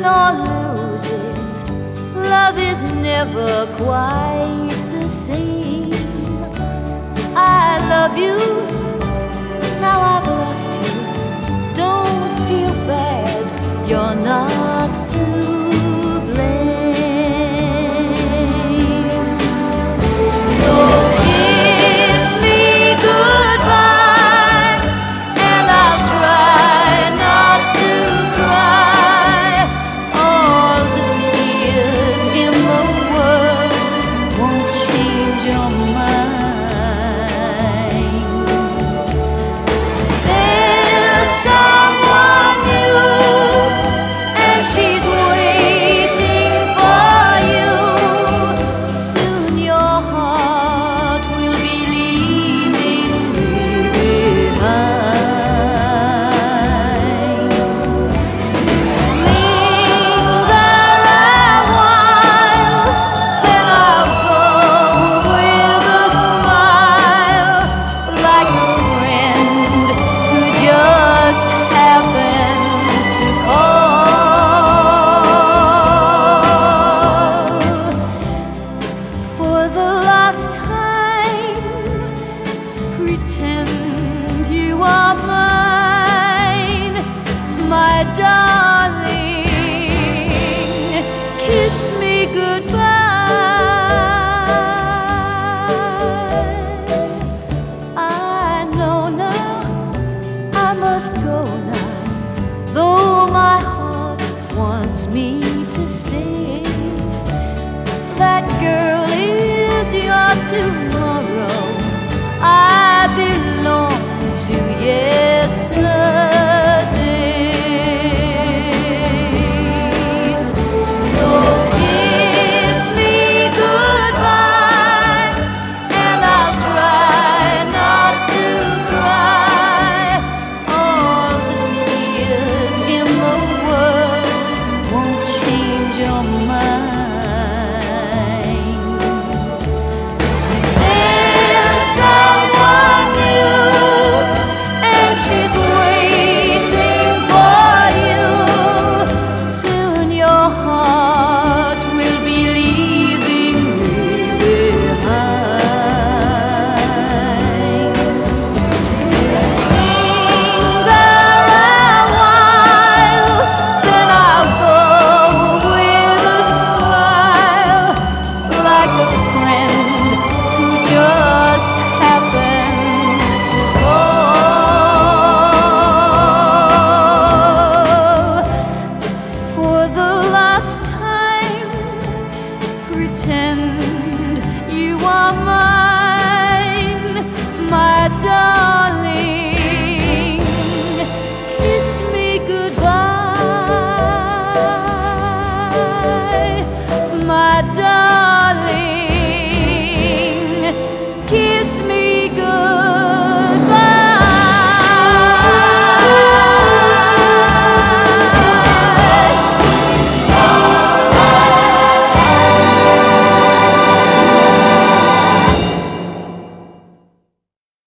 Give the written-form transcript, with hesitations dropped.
or lose it, love is never quite the same. I love you, now I've lost you. Don't feel bad, you're not to blame. So kiss me goodbye, and I'll try not to cry. All the tears in the world won't change your mind. There's someone new, and she's waiting for you. Soon your heart will be leaving me behind. Linger a while, then I'll go with a smile, like a friend who just happened to call. For the last time, pretend you are mine, my darling. Kiss me goodbye. I know now I must go now, though my heart wants me to stay. That girl is your tomorrow.